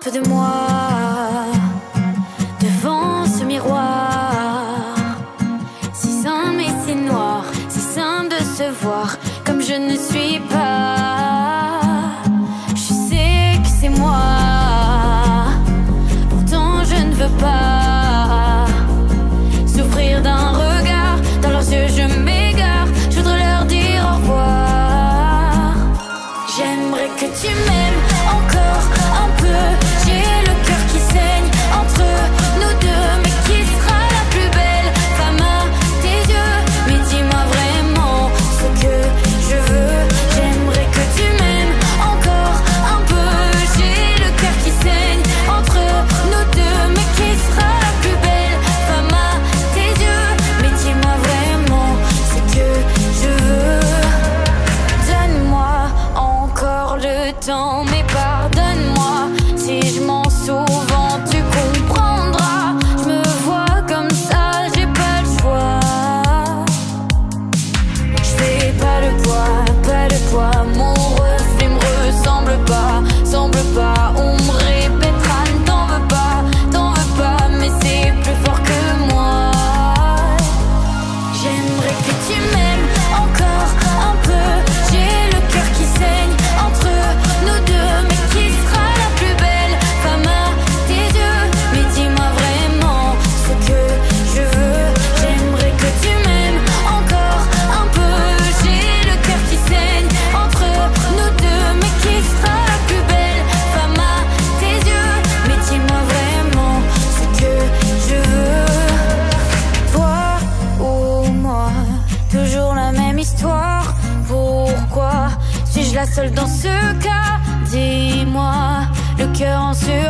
peu de moi devant ce miroir. Si simple et si noir, si simple de se voir comme je ne suis pas. Je sais que c'est moi, pourtant je ne veux pas souffrir d'un regard. Dans leurs yeux je m'égare, je voudrais leur dire au revoir. J'aimerais que tu m'aimes encore un peu. J'ai le cœur qui saigne entre nous deux, mais qui sera la plus belle femme à tes yeux? Mais dis-moi vraiment ce que je veux. J'aimerais que tu m'aimes encore un peu. J'ai le cœur qui saigne entre nous deux, mais qui sera la plus belle femme à tes yeux? Mais dis-moi vraiment ce que je veux. Donne-moi encore le temps, mais pardonne-moi si je mens souvent, tu comprendras. Je me vois comme ça, j'ai pas le choix. Je fais pas le poids, pas le poids. Mon reflet me ressemble pas, semble pas. On me répétera, ne t'en veux pas, mais c'est plus fort que moi. J'aimerais que tu m'aimes encore un peu. J'ai le cœur qui saigne entre nous deux, mais qui sera la plus belle femme à tes yeux? Mais dis-moi vraiment ce que je veux. J'aimerais que tu m'aimes encore un peu. J'ai le cœur qui saigne entre nous deux, mais qui sera la plus belle femme à tes yeux? Mais dis-moi vraiment ce que je veux. Toi ou moi, toujours la même histoire. Pourquoi suis-je la seule dans ce cas? Dis-moi, le cœur en sueur.